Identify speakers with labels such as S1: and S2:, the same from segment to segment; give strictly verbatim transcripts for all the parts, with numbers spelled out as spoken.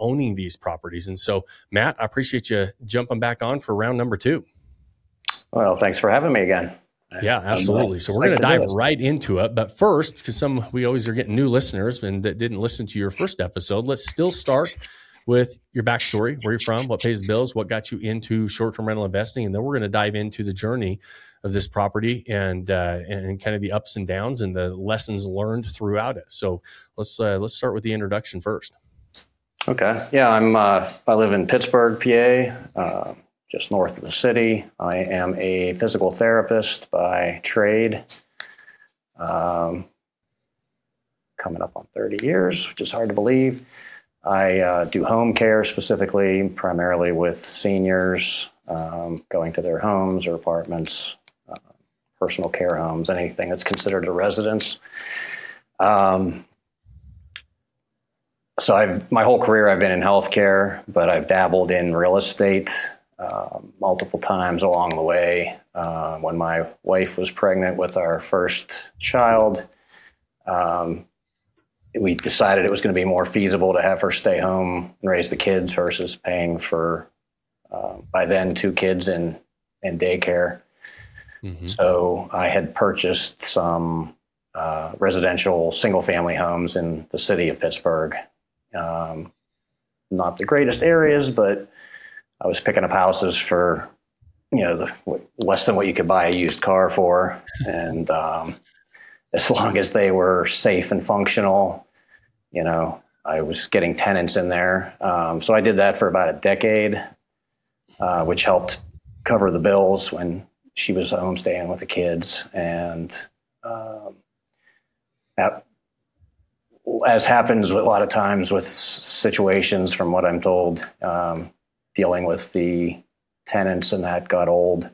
S1: owning these properties. And so, Matt, I appreciate you jumping back on for round number two.
S2: Well, thanks for having me again.
S1: Yeah, absolutely. So we're going to dive right into it. But first, because some we always are getting new listeners and that didn't listen to your first episode, let's still start with your backstory, where you're from, what pays the bills, what got you into short-term rental investing, and then we're going to dive into the journey of this property and uh, and kind of the ups and downs and the lessons learned throughout it. So let's uh, let's start with the introduction first.
S2: Okay. Yeah, I'm. Uh, I live in Pittsburgh, P A. Uh, just north of the city. I am a physical therapist by trade, um, coming up on thirty years, which is hard to believe. I uh, do home care specifically, primarily with seniors, um, going to their homes or apartments, uh, personal care homes, anything that's considered a residence. Um, so I've, my whole career I've been in healthcare, but I've dabbled in real estate Uh, multiple times along the way. Uh, when my wife was pregnant with our first child, um, we decided it was going to be more feasible to have her stay home and raise the kids versus paying for, uh, by then, two kids in, in daycare. Mm-hmm. So I had purchased some uh, residential single-family homes in the city of Pittsburgh. Um, not the greatest areas, but I was picking up houses for, you know, the, less than what you could buy a used car for. And um, as long as they were safe and functional, you know, I was getting tenants in there. Um, so I did that for about a decade, uh, which helped cover the bills when she was home staying with the kids. And um, that, as happens a lot of times with situations, from what I'm told, um, dealing with the tenants and that got old.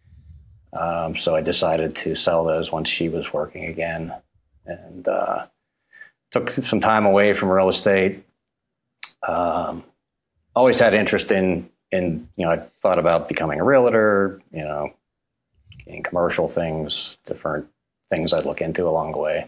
S2: Um, so I decided to sell those once she was working again, and uh, took some time away from real estate. Um, always had interest in, in, you know, I thought about becoming a realtor, you know, in commercial things, different things I'd look into along the way.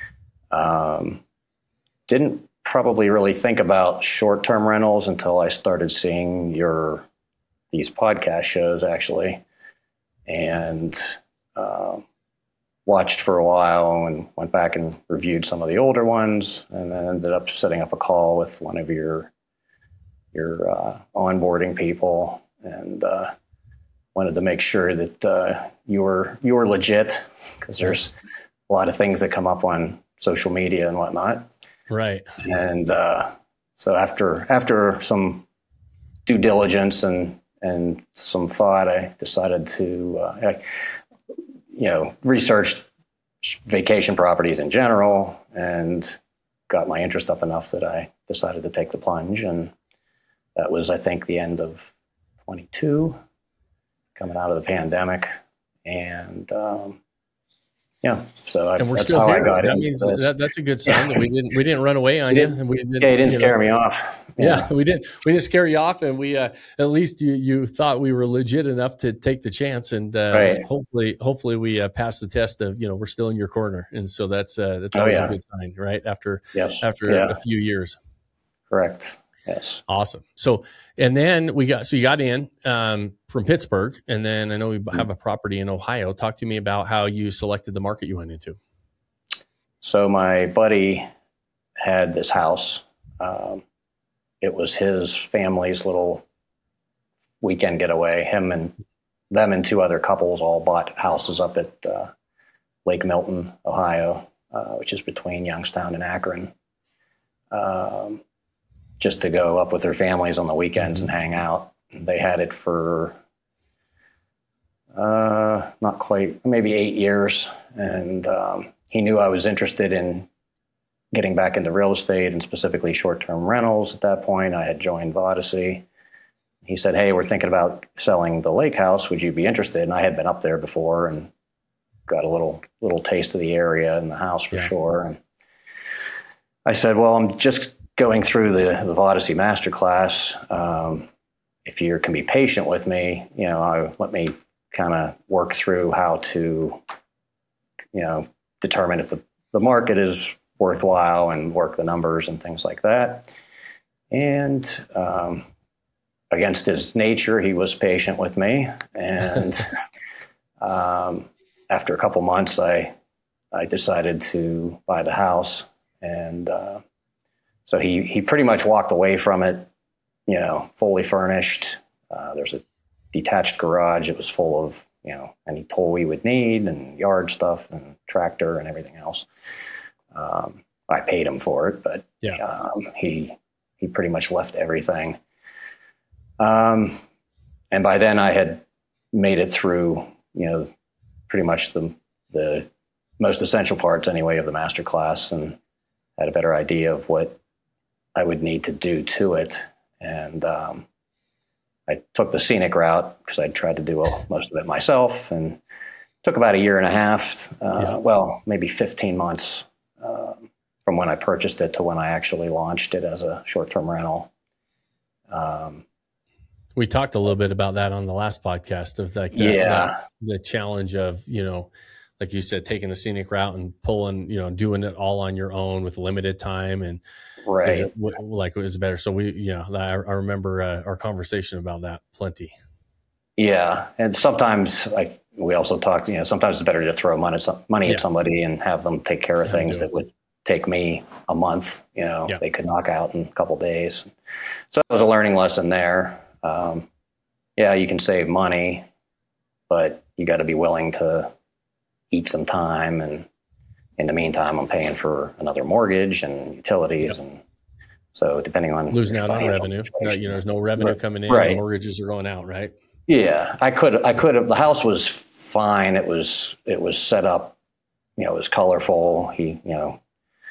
S2: Um, didn't probably really think about short-term rentals until I started seeing your these podcast shows, actually, and uh, watched for a while and went back and reviewed some of the older ones, and then ended up setting up a call with one of your your uh, onboarding people, and uh, wanted to make sure that uh, you were you were legit, because there's a lot of things that come up on social media and whatnot.
S1: Right.
S2: And uh, so after after some due diligence and and some thought, I decided to, uh, I, you know, research vacation properties in general, and got my interest up enough that I decided to take the plunge. And that was, I think, the end of twenty-two, coming out of the pandemic. And um, yeah, so I,
S1: and we're
S2: that's
S1: still
S2: how
S1: here.
S2: I got
S1: that
S2: into
S1: means
S2: this.
S1: that, that's a good sign that we didn't we didn't run away on you, and we didn't,
S2: yeah, it didn't
S1: you
S2: scare
S1: know,
S2: me off.
S1: Yeah.
S2: Yeah.
S1: we didn't we didn't scare you off, and we uh, at least you you thought we were legit enough to take the chance, and uh,
S2: Right.
S1: hopefully hopefully we uh, passed the test of, you know, we're still in your corner, and so that's uh, that's
S2: Oh,
S1: always
S2: yeah.
S1: a good sign, right? After
S2: Yes.
S1: after
S2: Yeah.
S1: a few years.
S2: Correct. Yes.
S1: Awesome. So, and then we got, so you got in um, from Pittsburgh, and then I know we have a property in Ohio. Talk to me about how you selected the market you went into.
S2: So my buddy had this house. Um, it was his family's little weekend getaway. Him and them and two other couples all bought houses up at uh, Lake Milton, Ohio, uh, which is between Youngstown and Akron. Um, just to go up with their families on the weekends and hang out. They had it for uh, not quite, maybe eight years. And um, he knew I was interested in getting back into real estate, and specifically short-term rentals at that point. I had joined Vodacy. He said, hey, we're thinking about selling the lake house. Would you be interested? And I had been up there before and got a little little taste of the area and the house for yeah. sure. And I said, well, I'm just going through the, the Vodacy masterclass. Um, if you can be patient with me, you know, I, let me kind of work through how to, you know, determine if the, the market is worthwhile and work the numbers and things like that. And um, against his nature, he was patient with me. And um, after a couple months, I I decided to buy the house. And uh, so he, he pretty much walked away from it, you know, fully furnished. Uh, there's a detached garage. It was full of, you know, any tool we would need and yard stuff and tractor and everything else. Um, I paid him for it, but
S1: yeah.
S2: um, he he pretty much left everything. Um, and by then I had made it through, you know, pretty much the the most essential parts anyway of the master class, and had a better idea of what I would need to do to it. And um, I took the scenic route because I tried to do all, most of it myself, and took about a year and a half, uh, yeah. well, maybe fifteen months uh, from when I purchased it to when I actually launched it as a short-term rental. Um,
S1: we talked a little bit about that on the last podcast of like the,
S2: yeah.
S1: the, the challenge of, you know, like you said, taking the scenic route and pulling, you know, doing it all on your own with limited time. And
S2: right.
S1: is it, like it was better. So we, you know, I, I remember uh, our conversation about that plenty.
S2: Yeah. And sometimes like we also talked, you know, sometimes it's better to throw money, money
S1: yeah.
S2: at somebody and have them take care of
S1: yeah,
S2: things that would take me a month, you know,
S1: yeah.
S2: they could knock out in a couple of days. So it was a learning lesson there. Um, yeah, you can save money, but you got to be willing to eat some time. And in the meantime, I'm paying for another mortgage and utilities. Yep. And so depending on
S1: losing out on revenue, no, you know, there's no revenue
S2: right.
S1: coming in,
S2: right.
S1: and mortgages are going out. Right.
S2: Yeah. I could, I could have, the house was fine. It was, it was set up, you know, it was colorful. He, you know,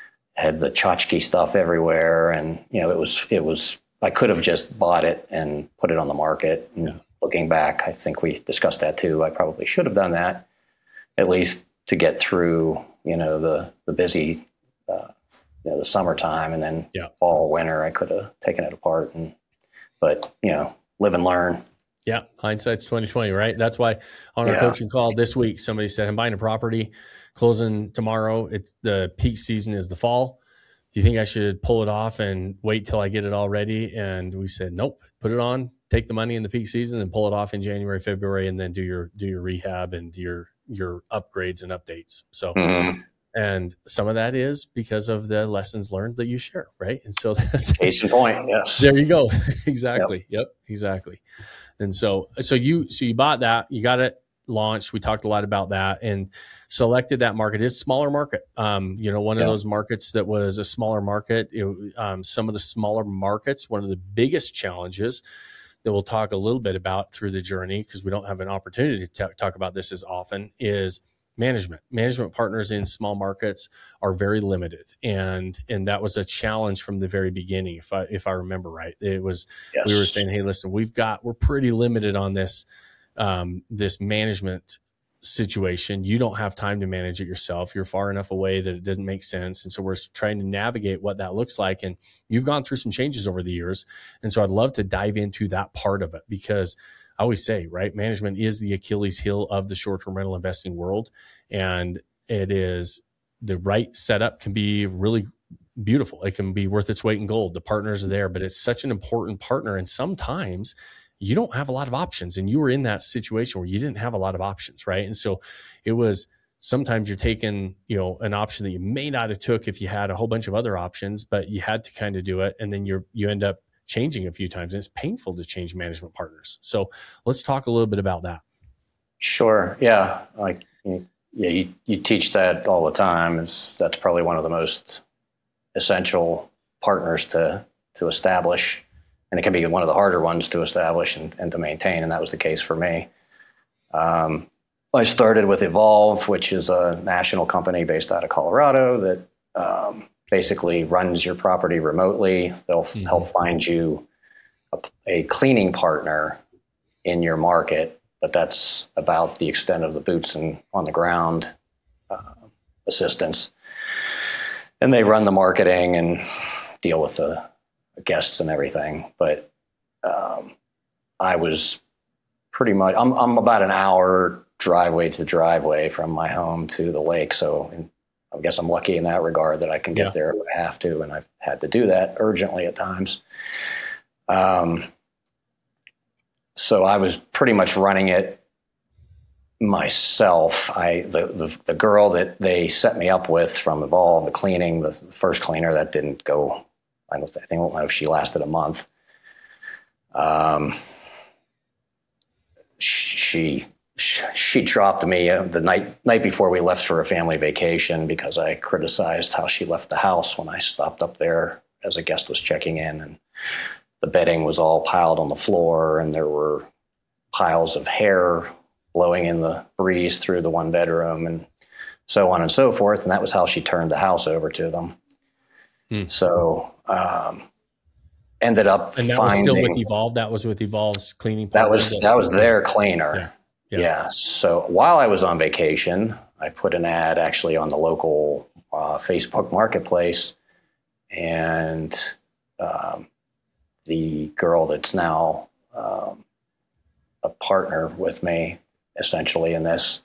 S2: had the tchotchke stuff everywhere. And, you know, it was, it was, I could have just bought it and put it on the market. And yeah. looking back, I think we discussed that too. I probably should have done that, at least to get through, you know, the, the busy, uh, you know, the summertime, and then
S1: yeah.
S2: fall, winter, I could have taken it apart. And, but, you know, live and learn.
S1: Yeah. Hindsight's twenty twenty, right? That's why on our yeah. coaching call this week, somebody said, I'm buying a property, closing tomorrow. It's the peak season is the fall. Do you think I should pull it off and wait till I get it all ready? And we said, nope, put it on, take the money in the peak season and pull it off in January, February, and then do your, do your rehab and your, your upgrades and updates. So,
S2: mm-hmm.
S1: and some of that is because of the lessons learned that you share. Right. And so that's
S2: case in point. Yes.
S1: There you go. Exactly. Yep. yep. Exactly. And so, so you, so you bought that, you got it launched. We talked a lot about that and selected that market. It's a smaller market. Um, you know, one yeah. of those markets that was a smaller market, it, um, some of the smaller markets, one of the biggest challenges that we'll talk a little bit about through the journey, because we don't have an opportunity to t- talk about this as often, is management. Management partners in small markets are very limited. And, and that was a challenge from the very beginning. If I, if I remember right, it was, yes. we were saying, hey, listen, we've got, we're pretty limited on this, um, this management situation. You don't have time to manage it yourself. You're far enough away that it doesn't make sense. And so we're trying to navigate what that looks like. And you've gone through some changes over the years. And so I'd love to dive into that part of it, because I always say, right, management is the Achilles heel of the short-term rental investing world. And it is, the right setup can be really beautiful. It can be worth its weight in gold. The partners are there, but it's such an important partner. And sometimes you don't have a lot of options, and you were in that situation where you didn't have a lot of options. Right. And so it was, sometimes you're taking, you know, an option that you may not have took if you had a whole bunch of other options, but you had to kind of do it. And then you're, you end up changing a few times, and it's painful to change management partners. So let's talk a little bit about that.
S2: Sure. Yeah. Like, yeah, you, you teach that all the time. It's, that's probably one of the most essential partners to, to establish. And it can be one of the harder ones to establish and, and to maintain. And that was the case for me. Um, I started with Evolve, which is a national company based out of Colorado that um, basically runs your property remotely. They'll mm-hmm. help find you a, a cleaning partner in your market, but that's about the extent of the boots and on the ground uh, assistance. And they run the marketing and deal with the guests and everything. But um, I was pretty much, I'm, I'm about an hour driveway to driveway from my home to the lake. So in I guess I'm lucky in that regard that I can get
S1: Yeah.
S2: there if I have to, and I've had to do that urgently at times. Um, so I was pretty much running it myself. I the, the the girl that they set me up with from Evolve, the cleaning, the first cleaner, that didn't go. I don't I think I don't know if she lasted a month. Um, she she dropped me the night night before we left for a family vacation because I criticized how she left the house when I stopped up there as a guest was checking in, and the bedding was all piled on the floor, and there were piles of hair blowing in the breeze through the one bedroom, and so on and so forth. And that was how she turned the house over to them. Hmm. So um, ended up
S1: and that
S2: finding,
S1: was still with Evolve. That was with Evolve's cleaning.
S2: That was that, that was their cleaner.
S1: Yeah.
S2: Yeah. yeah. So while I was on vacation, I put an ad actually on the local uh, Facebook marketplace, and um, the girl that's now um, a partner with me, essentially in this,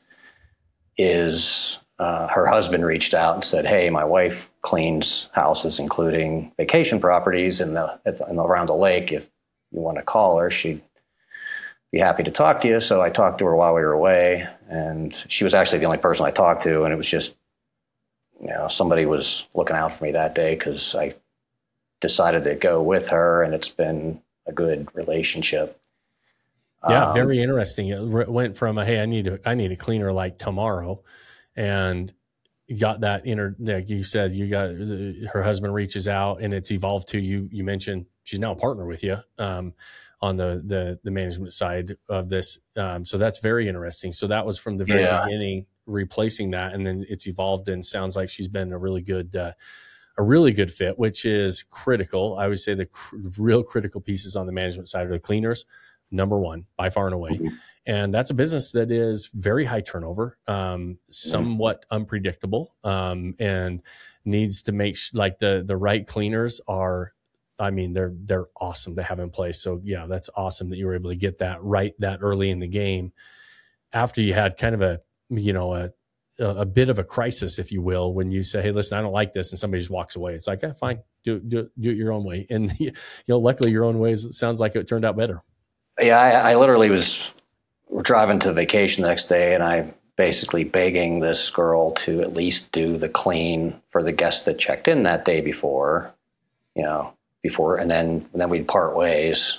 S2: is uh, her husband reached out and said, "Hey, my wife cleans houses, including vacation properties in the, in the around the lake. If you want to call her, she'd be happy to talk to you." So I talked to her while we were away, and she was actually the only person I talked to. And it was just, you know, somebody was looking out for me that day because I decided to go with her, and it's been a good relationship.
S1: Yeah,
S2: um,
S1: very interesting. It went from a, hey, I need to, I need a cleaner like tomorrow, and you got that inner, like you said, you got her husband reaches out, and it's evolved to you. You mentioned she's now a partner with you um, on the, the the management side of this. Um, so that's very interesting. So that was from the very
S2: yeah.
S1: beginning, replacing that, and then it's evolved, and sounds like she's been a really good, uh, a really good fit, which is critical. I would say the cr- real critical pieces on the management side are the cleaners. Number one, by far and away. Mm-hmm. And that's a business that is very high turnover, um, somewhat mm-hmm. unpredictable, um, and needs to make sh- like the, the right cleaners are, I mean, they're, they're awesome to have in place. So yeah, that's awesome that you were able to get that right that early in the game after you had kind of a, you know, a, a bit of a crisis, if you will, when you say, "Hey, listen, I don't like this," and somebody just walks away. It's like, eh, fine, do, do, do it your own way. And, you know, luckily your own ways, it sounds like it turned out better.
S2: Yeah, I, I literally was driving to vacation the next day, and I basically begging this girl to at least do the clean for the guests that checked in that day before, you know, before, and then and then we'd part ways.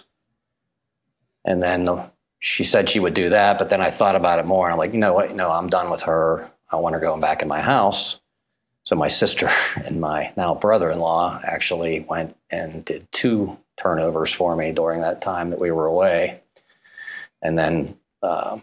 S2: And then the, she said she would do that, but then I thought about it more, and I'm like, you know what? No, I'm done with her. I want her going back in my house. So my sister and my now brother-in-law actually went and did two turnovers for me during that time that we were away. And then uh,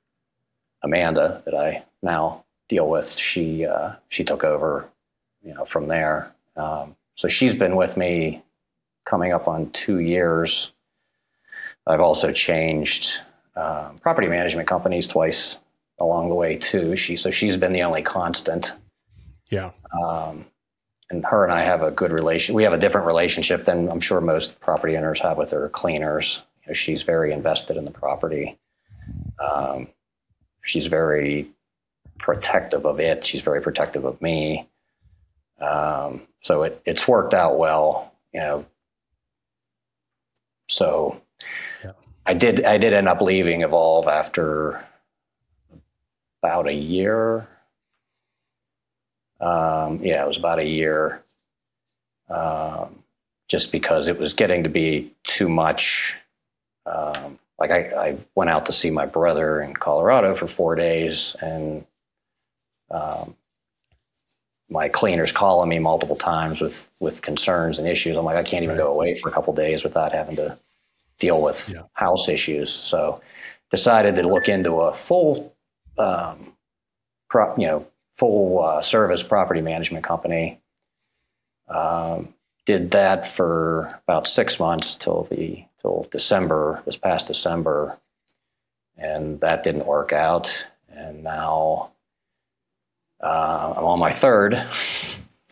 S2: Amanda, that I now deal with, she uh, she took over, you know, from there. Um, so she's been with me coming up on two years. I've also changed uh, property management companies twice along the way too. She so she's been the only constant.
S1: Yeah.
S2: Um, and her and I have a good relation. We have a different relationship than I'm sure most property owners have with their cleaners. You know, she's very invested in the property. Um, she's very protective of it. She's very protective of me. Um, so it, it's worked out well, you know. So yeah. I did, I did end up leaving Evolve after about a year. Um, yeah, it was about a year, um, just because it was getting to be too much. Um, like I, I went out to see my brother in Colorado for four days, and um, my cleaner's calling me multiple times with, with concerns and issues. I'm like, I can't even right. go away for a couple of days without having to deal with yeah. house issues. So decided to look into a full, um, pro, you know, full uh, service property management company. Um, did that for about six months till the till December, this past December, and that didn't work out. And now uh, I'm on my third.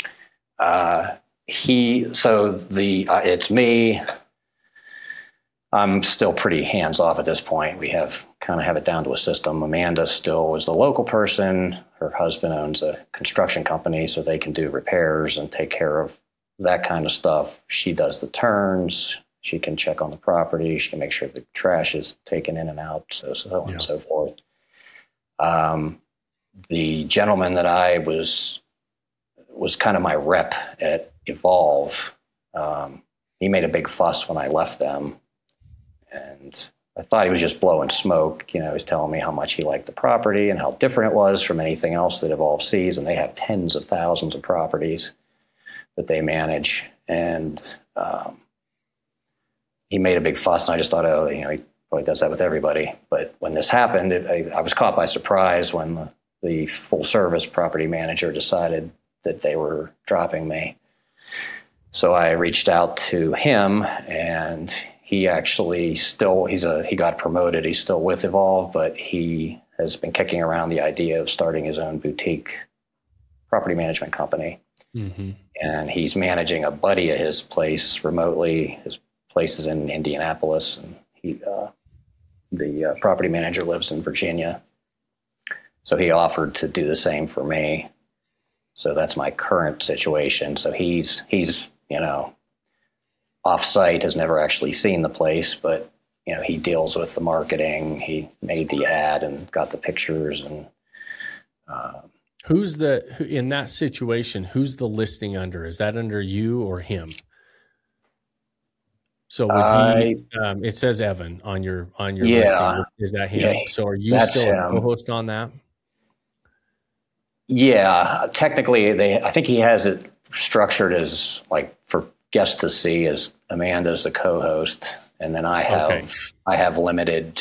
S2: Uh, he so the uh, it's me. I'm still pretty hands off at this point. We have kind of have it down to a system. Amanda still is the local person. Her husband owns a construction company, so they can do repairs and take care of that kind of stuff. She does the turns. She can check on the property. She can make sure the trash is taken in and out, so, so on
S1: yeah.
S2: and so forth. Um, the gentleman that I was was kind of my rep at Evolve. Um, he made a big fuss when I left them. And I thought he was just blowing smoke. You know, he was telling me how much he liked the property and how different it was from anything else that Evolve sees. And they have tens of thousands of properties that they manage. And um, he made a big fuss. And I just thought, oh, you know, he probably does that with everybody. But when this happened, it, I, I was caught by surprise when the, the full service property manager decided that they were dropping me. So I reached out to him, and he actually still, he's a, he got promoted. He's still with Evolve, but he has been kicking around the idea of starting his own boutique property management company. Mm-hmm. And he's managing a buddy of his place remotely. His place is in Indianapolis, and he, uh, the uh, property manager lives in Virginia. So he offered to do the same for me. So that's my current situation. So he's, he's, you know, off-site, has never actually seen the place, but, you know, he deals with the marketing. He made the ad and got the pictures. And uh,
S1: who's the, in that situation, who's the listing under? Is that under you or him? So would
S2: I,
S1: he, um, it says Evan on your, on your
S2: yeah,
S1: listing. Is that him? Yeah, so are you still a co-host on that?
S2: Yeah, technically they, I think he has it structured as like for guests to see as Amanda's the co-host. And then I have, okay. I have limited,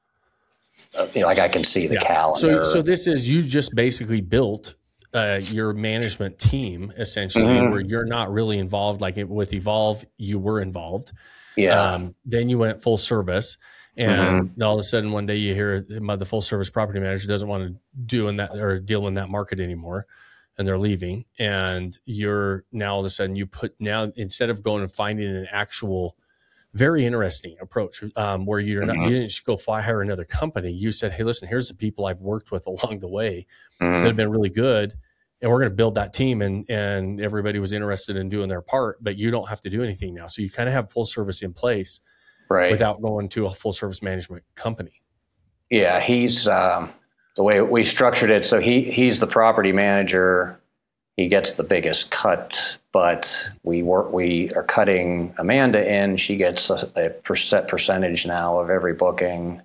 S2: uh, you know, like I can see the yeah. calendar.
S1: So, so this is, you just basically built uh, your management team essentially, mm-hmm. where you're not really involved. Like it, with Evolve, you were involved.
S2: Yeah.
S1: Um, then you went full service. And mm-hmm. all of a sudden, one day you hear the full service property manager doesn't want to do in that or deal in that market anymore, and they're leaving. And you're now all of a sudden you put now instead of going and finding an actual very interesting approach um, where you're mm-hmm. not you didn't just go fly hire another company. You said, hey, listen, here's the people I've worked with along the way mm-hmm. that have been really good, and we're going to build that team. And and everybody was interested in doing their part, but you don't have to do anything now. So you kind of have full service in place. Right. Without going to a full service management company.
S2: Yeah, he's um, the way we structured it. So he he's the property manager. He gets the biggest cut, but we work. We are cutting Amanda in. She gets a, a percent percentage now of every booking,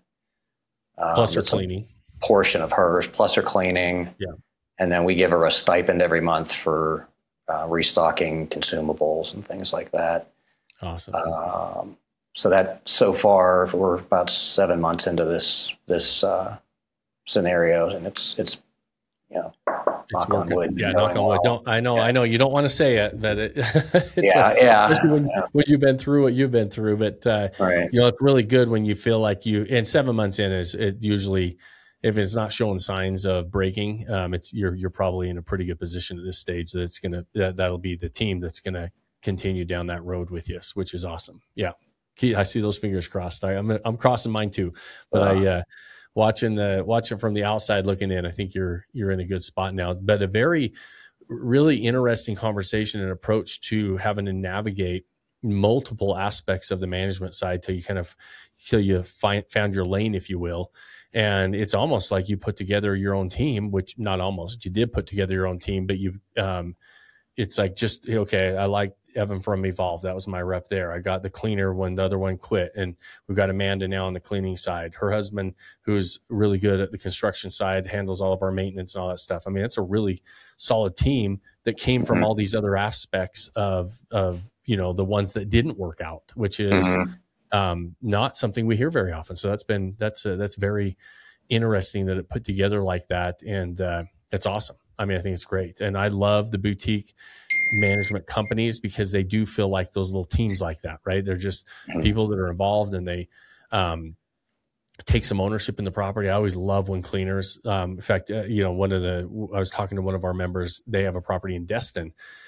S1: um, plus her cleaning
S2: portion of hers, plus her cleaning.
S1: Yeah,
S2: and then we give her a stipend every month for uh, restocking consumables and things like that.
S1: Awesome.
S2: Um, So that so far we're about seven months into this this uh, scenario, and it's it's you know
S1: it's
S2: knock
S1: working.
S2: on wood.
S1: Yeah, knock on wood. Don't I know yeah. I know you don't want to say it, but it, it's
S2: yeah,
S1: a,
S2: yeah.
S1: Especially when,
S2: yeah.
S1: when you've been through what you've been through, but uh,
S2: right.
S1: you know it's really good when you feel like you. And seven months in is it usually if it's not showing signs of breaking, um, it's you're you're probably in a pretty good position at this stage. That's gonna that, that'll be the team that's gonna continue down that road with you, which is awesome. Yeah. I see those fingers crossed. I, I'm I'm crossing mine too, but uh, I uh, watching the watching from the outside looking in. I think you're you're in a good spot now. But a very really interesting conversation and approach to having to navigate multiple aspects of the management side till you kind of till you find found your lane, if you will. And it's almost like you put together your own team, which not almost you did put together your own team, but you um, it's like just okay. I like. Evan from Evolve. That was my rep there. I got the cleaner when the other one quit. And we've got Amanda now on the cleaning side. Her husband, who's really good at the construction side, handles all of our maintenance and all that stuff. I mean, it's a really solid team that came from mm-hmm. all these other aspects of, of, you know, the ones that didn't work out, which is mm-hmm. um, not something we hear very often. So that's been, that's, uh, that's very interesting that it put together like that. And uh, it's awesome. I mean, I think it's great. And I love the boutique management companies because they do feel like those little teams like that, right? They're just people that are involved and they um, take some ownership in the property. I always love when cleaners, um, in fact, uh, you know, one of the, I was talking to one of our members, they have a property in Destin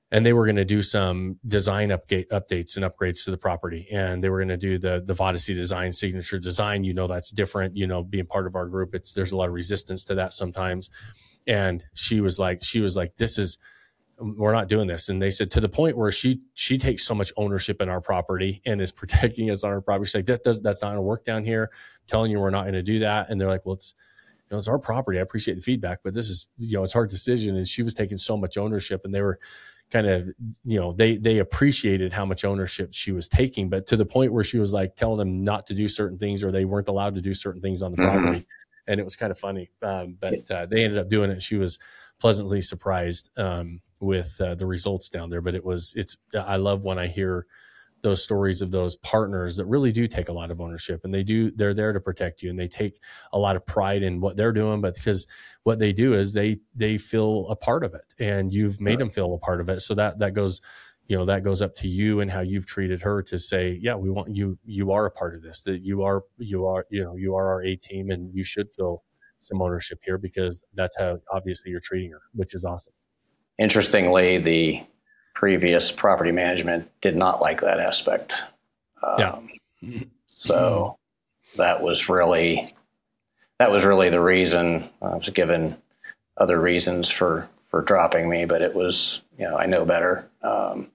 S1: and they were going to do some design update updates and upgrades to the property. And they were going to do the, the Vodacy design, signature design. You know, that's different, you know, being part of our group, it's, there's a lot of resistance to that sometimes. And she was like, she was like, this is, we're not doing this. And they said, to the point where she, she takes so much ownership in our property and is protecting us on our property. She's like, that does, that's not going to work down here. I'm telling you, we're not going to do that. And they're like, well, it's, you know, it's our property. I appreciate the feedback, but this is, you know, it's our decision. And she was taking so much ownership, and they were kind of, you know, they, they appreciated how much ownership she was taking, but to the point where she was like telling them not to do certain things, or they weren't allowed to do certain things on the mm-hmm. property. And it was kind of funny. Um, but uh, they ended up doing it. She was pleasantly surprised um, with uh, the results down there. But it was, it's, I love when I hear those stories of those partners that really do take a lot of ownership, and they do, they're there to protect you, and they take a lot of pride in what they're doing, but because what they do is they, they feel a part of it, and you've made them feel a part of it. So that, that goes, you know, that goes up to you and how you've treated her to say, yeah, we want you, you are a part of this, that you are, you are, you know, you are our A team, and you should feel some ownership here, because that's how obviously you're treating her, which is awesome.
S2: Interestingly, the previous property management did not like that aspect. Um, yeah. So that was really, that was really the reason. I was given other reasons for, for dropping me, but it was, you know, I know better. Um,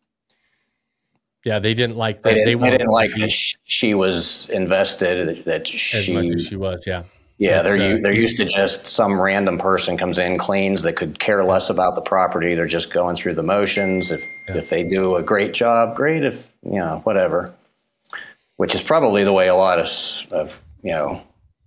S1: yeah. They didn't like that.
S2: They didn't,
S1: they,
S2: they didn't like that she was invested, that she,
S1: as much as she was. Yeah.
S2: Yeah, That's, they're uh, they're used to just some random person comes in, cleans, that could care less about the property. They're just going through the motions. If yeah. if they do a great job, great. If you know, whatever. Which is probably the way a lot of of you know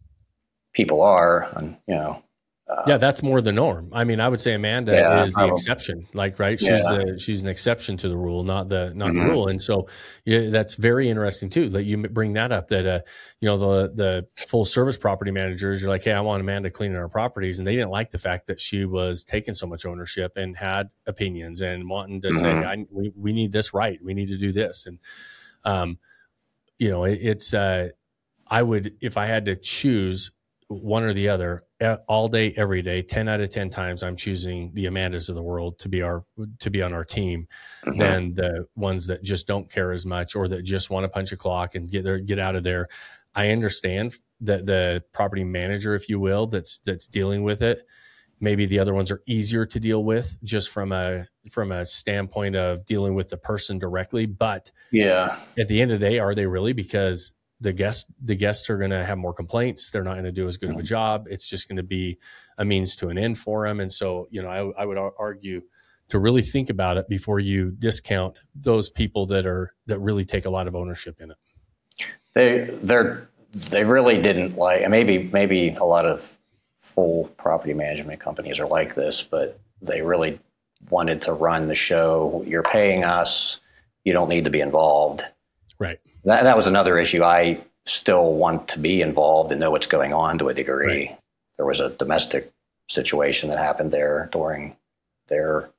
S2: people are. And you know. Uh,
S1: yeah, that's more the norm. I mean, I would say Amanda yeah, is probably. the exception. Like, right? She's yeah. the she's an exception to the rule, not the not mm-hmm. the rule. And so, yeah, that's very interesting too. That you bring that up. That uh, you know, the the full service property managers, you're like, hey, I want Amanda cleaning our properties, and they didn't like the fact that she was taking so much ownership and had opinions and wanting to mm-hmm. say, I, we we need this right, we need to do this, and um, you know, it, it's uh, I would, if I had to choose one or the other, all day, every day, ten out of ten times, I'm choosing the Amandas of the world to be our, to be on our team mm-hmm. than the ones that just don't care as much, or that just want to punch a clock and get there, get out of there. I understand that the property manager, if you will, that's, that's dealing with it. Maybe the other ones are easier to deal with, just from a, from a standpoint of dealing with the person directly. But
S2: yeah,
S1: at the end of the day, are they really? Because the guests, the guests are going to have more complaints. They're not going to do as good of a job. It's just going to be a means to an end for them. And so, you know, I, I would argue to really think about it before you discount those people that are, that really take a lot of ownership in it.
S2: They, they're, they really didn't like, and maybe, maybe a lot of full property management companies are like this, but they really wanted to run the show. You're paying us, you don't need to be involved.
S1: Right.
S2: That, that was another issue. I still want to be involved and know what's going on to a degree. Right. There was a domestic situation that happened there during their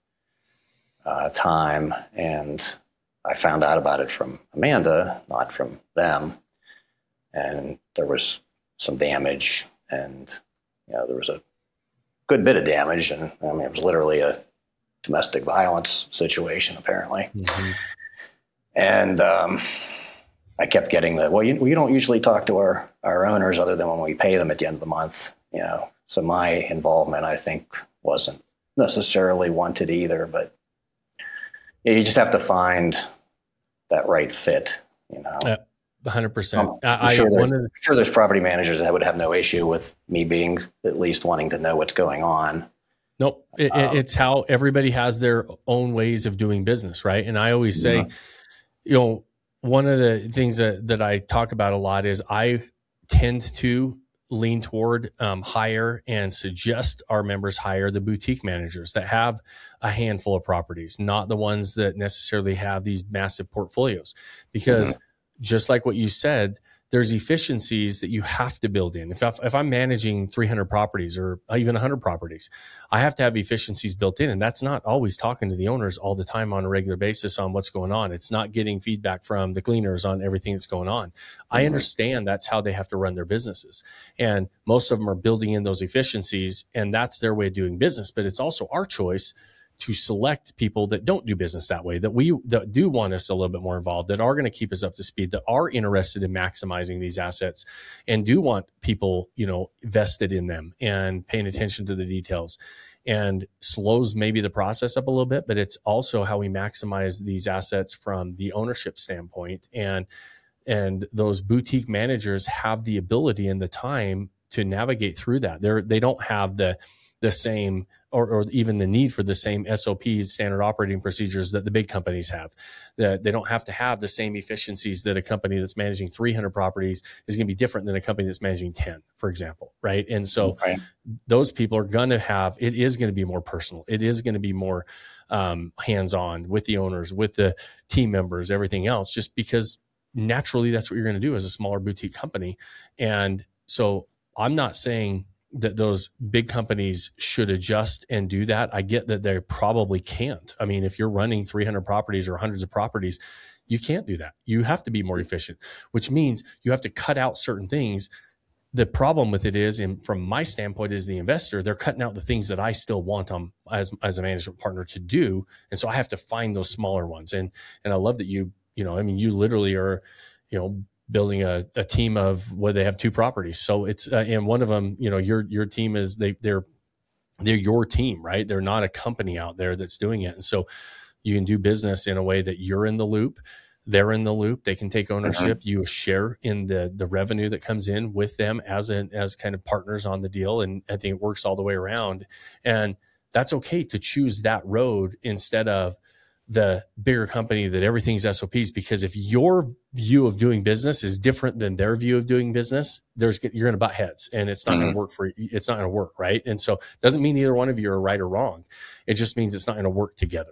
S2: uh, time, and I found out about it from Amanda, not from them. And there was some damage, and you know, there was a good bit of damage, and I mean, it was literally a domestic violence situation, apparently. Mm-hmm. And um, I kept getting the, well, you, you don't usually talk to our, our owners other than when we pay them at the end of the month, you know. So my involvement, I think, wasn't necessarily wanted either, but yeah, you just have to find that right fit, you know.
S1: Yeah, one hundred percent.
S2: I'm, I'm, sure there's, I'm sure there's property managers that would have no issue with me being at least wanting to know what's going on.
S1: Nope. It, um, it's how everybody has their own ways of doing business, right? And I always say, yeah. you know, one of the things that, that I talk about a lot is I tend to lean toward um, hire and suggest our members hire the boutique managers that have a handful of properties, not the ones that necessarily have these massive portfolios. Because mm-hmm. just like what you said, there's efficiencies that you have to build in. If, I, if I'm managing three hundred properties or even one hundred properties, I have to have efficiencies built in. And that's not always talking to the owners all the time on a regular basis on what's going on. It's not getting feedback from the cleaners on everything that's going on. Mm-hmm. I understand that's how they have to run their businesses. And most of them are building in those efficiencies, and that's their way of doing business. But it's also our choice to select people that don't do business that way, that we that do want us a little bit more involved, that are going to keep us up to speed, that are interested in maximizing these assets, and do want people, you know, vested in them and paying attention to the details. And slows maybe the process up a little bit, but it's also how we maximize these assets from the ownership standpoint. And and those boutique managers have the ability and the time to navigate through that. They're they don't have the the same or, or even the need for the same S O Ps, standard operating procedures, that the big companies have. That they don't have to have the same efficiencies that a company that's managing three hundred properties is going to be different than a company that's managing ten, for example, right? And so right. those people are going to have, it is going to be more personal. It is going to be more um, hands-on with the owners, with the team members, everything else, just because naturally that's what you're going to do as a smaller boutique company. And so I'm not saying that those big companies should adjust and do that. I get that they probably can't. I mean, if you're running three hundred properties or hundreds of properties, you can't do that. You have to be more efficient, which means you have to cut out certain things. The problem with it is, and from my standpoint as the investor, they're cutting out the things that I still want them as, as a management partner to do. And so I have to find those smaller ones. And, and I love that you, you know, I mean, you literally are, you know, building a, a team of where they have two properties. So it's, uh, and one of them, you know, your, your team is they, they're, they're your team, right? They're not a company out there that's doing it. And so you can do business in a way that you're in the loop, they're in the loop, they can take ownership, mm-hmm. you share in the, the revenue that comes in with them as an, as kind of partners on the deal. And I think it works all the way around. And that's okay to choose that road instead of the bigger company that everything's S O Ps, because if your view of doing business is different than their view of doing business, there's, you're going to butt heads and it's not mm-hmm. going to work for, it's not going to work. Right. And so it doesn't mean either one of you are right or wrong. It just means it's not going to work together.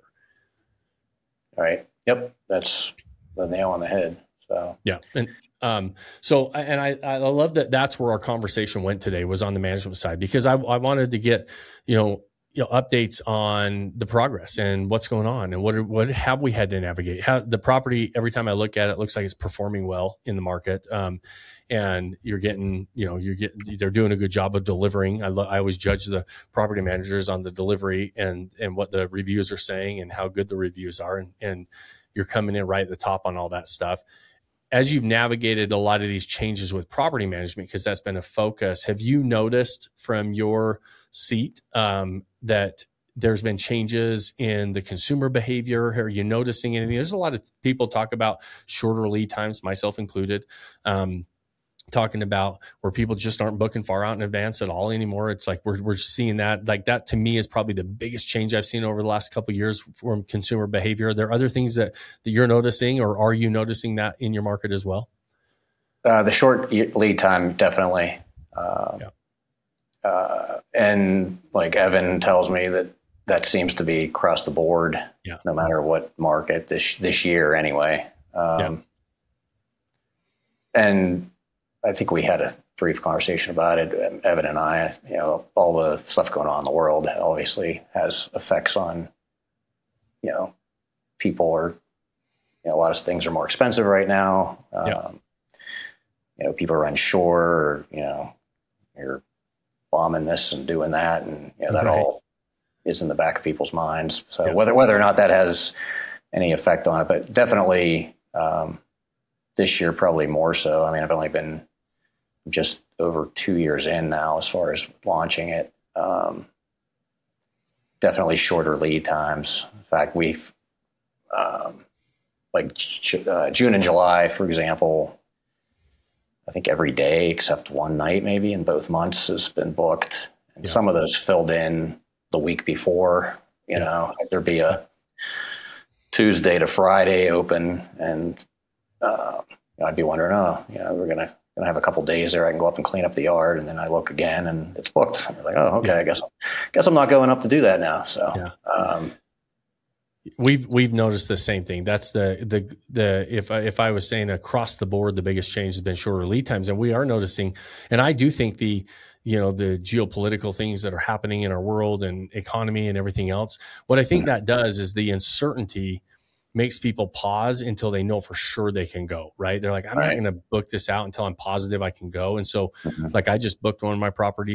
S2: All right. Yep. That's the nail on the head. So,
S1: yeah. And, um, so, and I, I love that that's where our conversation went today, was on the management side, because I, I wanted to get, you know, you know, updates on the progress and what's going on and what are, what have we had to navigate. How the property, every time I look at it, looks like it's performing well in the market. Um, and you're getting, you know, you're getting, they're doing a good job of delivering. I, lo- I always judge the property managers on the delivery and, and what the reviews are saying and how good the reviews are. And, and you're coming in right at the top on all that stuff. As you've navigated a lot of these changes with property management, because that's been a focus, have you noticed from your seat um, that there's been changes in the consumer behavior? Are you noticing anything? There's a lot of people talk about shorter lead times, myself included, um, talking about where people just aren't booking far out in advance at all anymore. It's like we're we're seeing that. Like that to me is probably the biggest change I've seen over the last couple of years from consumer behavior. Are there other things that, that you're noticing, or are you noticing that in your market as well?
S2: Uh, the short lead time, definitely. Uh, yeah. Uh, and like Evan tells me that that seems to be across the board, yeah. no matter what market this, this year anyway. Um, yeah. And I think we had a brief conversation about it, Evan and I. You know, all the stuff going on in the world obviously has effects on, you know, people are, you know, a lot of things are more expensive right now. Um, yeah. You know, people are unsure, or, you know, you're bombing this and doing that, and you know, that right. all is in the back of people's minds. So yeah. whether whether or not that has any effect on it, but definitely um, this year probably more so. I mean, I've only been just over two years in now as far as launching it. Um, definitely shorter lead times. In fact, we've um, like uh, June and July, for example, I think every day except one night maybe in both months has been booked. And yeah. some of those filled in the week before, you yeah. know, there'd be a Tuesday to Friday open, and uh, I'd be wondering, oh, you know, we're going to gonna have a couple days there. I can go up and clean up the yard, and then I look again and it's booked. I'm like, oh, okay, yeah. I guess, guess I'm not going up to do that now. So, yeah. um,
S1: We've we've noticed the same thing. That's the the the if I, if I was saying across the board, the biggest change has been shorter lead times, and we are noticing. And I do think the you know the geopolitical things that are happening in our world and economy and everything else. What I think that does is the uncertainty makes people pause until they know for sure they can go. Right? They're like, I'm right. not going to book this out until I'm positive I can go. And so, mm-hmm. like I just booked one of my properties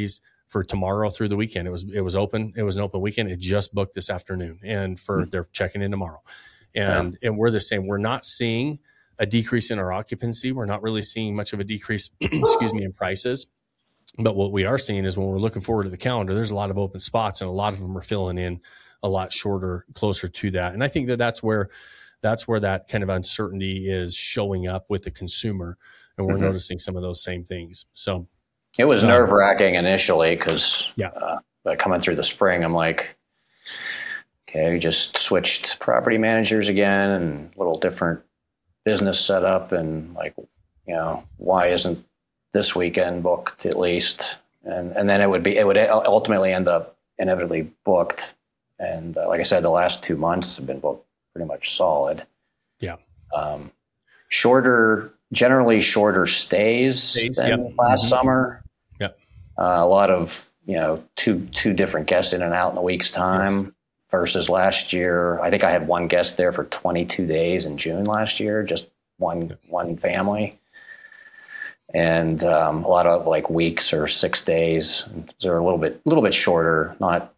S1: for tomorrow through the weekend. It was, it was open. It was an open weekend. It just booked this afternoon, and for, they're checking in tomorrow. And, yeah. and we're the same. We're not seeing a decrease in our occupancy. We're not really seeing much of a decrease, excuse me, in prices. But what we are seeing is when we're looking forward to the calendar, there's a lot of open spots, and a lot of them are filling in a lot shorter, closer to that. And I think that that's where, that's where that kind of uncertainty is showing up with the consumer. And we're mm-hmm. noticing some of those same things. So
S2: it was um, nerve wracking initially because
S1: yeah.
S2: uh, coming through the spring, I'm like, okay, we just switched property managers again and a little different business setup. And like, you know, why isn't this weekend booked at least? And and then it would be, it would ultimately end up inevitably booked. And uh, like I said, the last two months have been booked pretty much solid.
S1: Yeah.
S2: Um, shorter, generally shorter stays, stays than yep. last mm-hmm. summer.
S1: Yep.
S2: Uh, a lot of, you know, two, two different guests in and out in a week's time yes. versus last year. I think I had one guest there for twenty-two days in June last year, just one, yep. one family. And um, a lot of like weeks or six days. They're a little bit, a little bit shorter. Not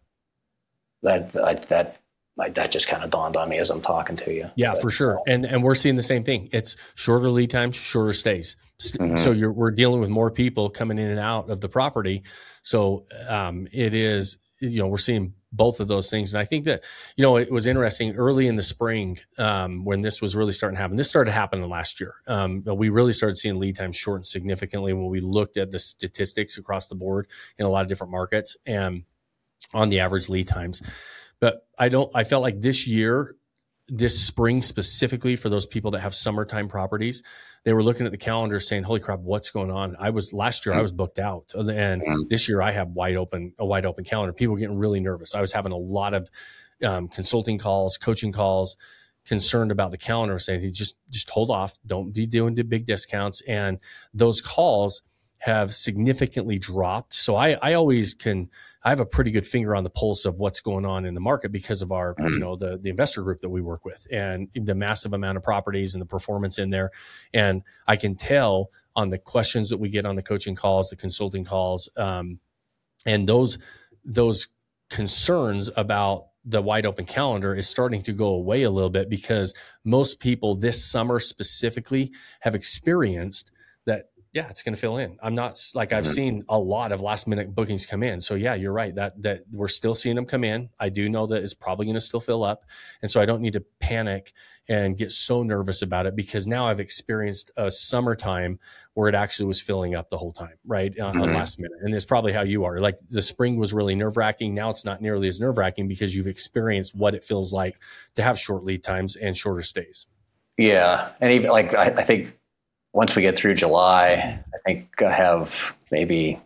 S2: that that that that just kind of dawned on me as I'm talking to you.
S1: Yeah,
S2: but,
S1: for sure. And and we're seeing the same thing. It's shorter lead times, shorter stays. Mm-hmm. So you're we're dealing with more people coming in and out of the property. So um, it is, you know, we're seeing both of those things. And I think that, you know, it was interesting early in the spring um, when this was really starting to happen. This started happening last year. Um, but we really started seeing lead times shorten significantly when we looked at the statistics across the board in a lot of different markets and on the average lead times. But I don't, I felt like this year, this spring specifically for those people that have summertime properties, they were looking at the calendar saying, holy crap, what's going on? I was last year, I was booked out. And this year I have wide open, a wide open calendar. People were getting really nervous. I was having a lot of um, consulting calls, coaching calls, concerned about the calendar, saying, just, just hold off. Don't be doing the big discounts. And those calls have significantly dropped. So I, I always can, I have a pretty good finger on the pulse of what's going on in the market because of our, you know, the, the investor group that we work with and the massive amount of properties and the performance in there. And I can tell on the questions that we get on the coaching calls, the consulting calls, um, and those, those concerns about the wide open calendar is starting to go away a little bit because most people this summer specifically have experienced that, yeah, it's going to fill in. I'm not like I've mm-hmm. seen a lot of last minute bookings come in. So yeah, you're right that, that we're still seeing them come in. I do know that it's probably going to still fill up. And so I don't need to panic and get so nervous about it because now I've experienced a summertime where it actually was filling up the whole time, right? Mm-hmm. On last minute. And it's probably how you are. Like the spring was really nerve wracking. Now it's not nearly as nerve wracking because you've experienced what it feels like to have short lead times and shorter stays.
S2: Yeah. And even like, I, I think, once we get through July, I think I have maybe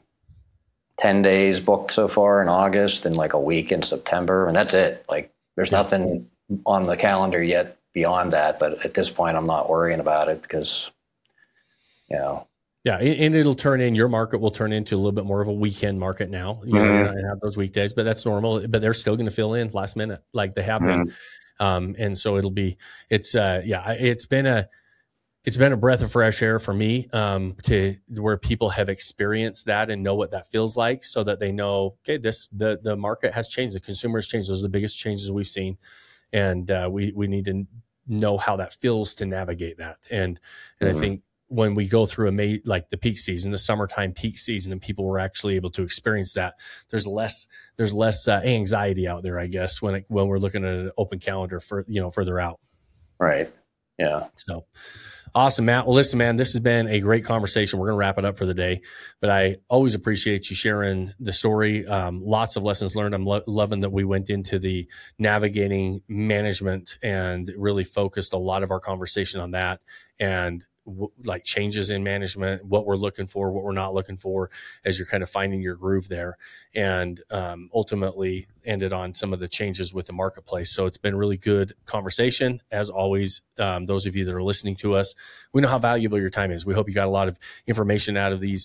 S2: ten days booked so far in August and like a week in September. And that's it. Like there's nothing on the calendar yet beyond that. But at this point, I'm not worrying about it because, you know.
S1: Yeah. And it'll turn in, your market will turn into a little bit more of a weekend market now. You mm-hmm. know, you're not gonna have those weekdays, but that's normal. But they're still going to fill in last minute like they have mm-hmm. been. Um, and so it'll be, it's, uh, yeah, it's been a, It's been a breath of fresh air for me um, to where people have experienced that and know what that feels like so that they know, okay, this, the, the market has changed. The consumer has changed. Those are the biggest changes we've seen. And uh, we, we need to know how that feels to navigate that. And, and mm-hmm. I think when we go through a May, like the peak season, the summertime peak season, and people were actually able to experience that, there's less, there's less uh, anxiety out there, I guess, when, it, when we're looking at an open calendar for, you know, further out.
S2: Right. Yeah.
S1: So awesome, Matt. Well, listen, man, this has been a great conversation. We're going to wrap it up for the day, but I always appreciate you sharing the story. Um, lots of lessons learned. I'm lo- loving that we went into the navigating management and really focused a lot of our conversation on that and w- like changes in management, what we're looking for, what we're not looking for as you're kind of finding your groove there. And um, ultimately ended on some of the changes with the marketplace. So it's been really good conversation. As always, um, those of you that are listening to us, we know how valuable your time is. We hope you got a lot of information out of these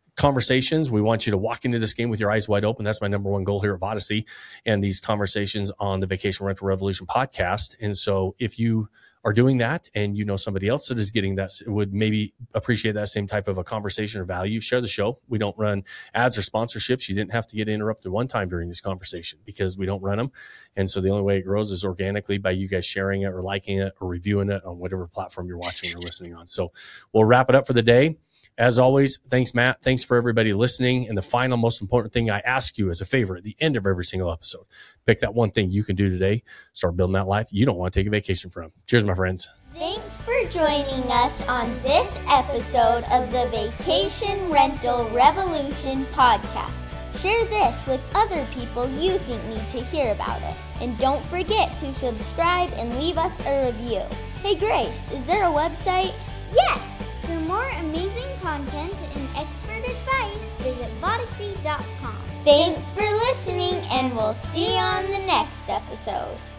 S1: conversations. We want you to walk into this game with your eyes wide open. That's my number one goal here at Vodacy, and these conversations on the Vacation Rental Revolution podcast. And so if you are doing that and you know somebody else that is getting that, would maybe appreciate that same type of a conversation or value, share the show. We don't run ads or sponsorships. You didn't have to get interrupted one time during this conversation because we don't run them. And so the only way it grows is organically by you guys sharing it or liking it or reviewing it on whatever platform you're watching or listening on. So we'll wrap it up for the day. As always, thanks, Matt. Thanks for everybody listening. And the final, most important thing I ask you as a favor at the end of every single episode, pick that one thing you can do today. Start building that life you don't want to take a vacation from. Cheers, my friends.
S3: Thanks for joining us on this episode of the Vacation Rental Revolution podcast. Share this with other people you think need to hear about it. And don't forget to subscribe and leave us a review. Hey, Grace, is there a website?
S4: Yes! For more amazing content and expert advice, visit Vodacy dot com.
S3: Thanks for listening, and we'll see you on the next episode.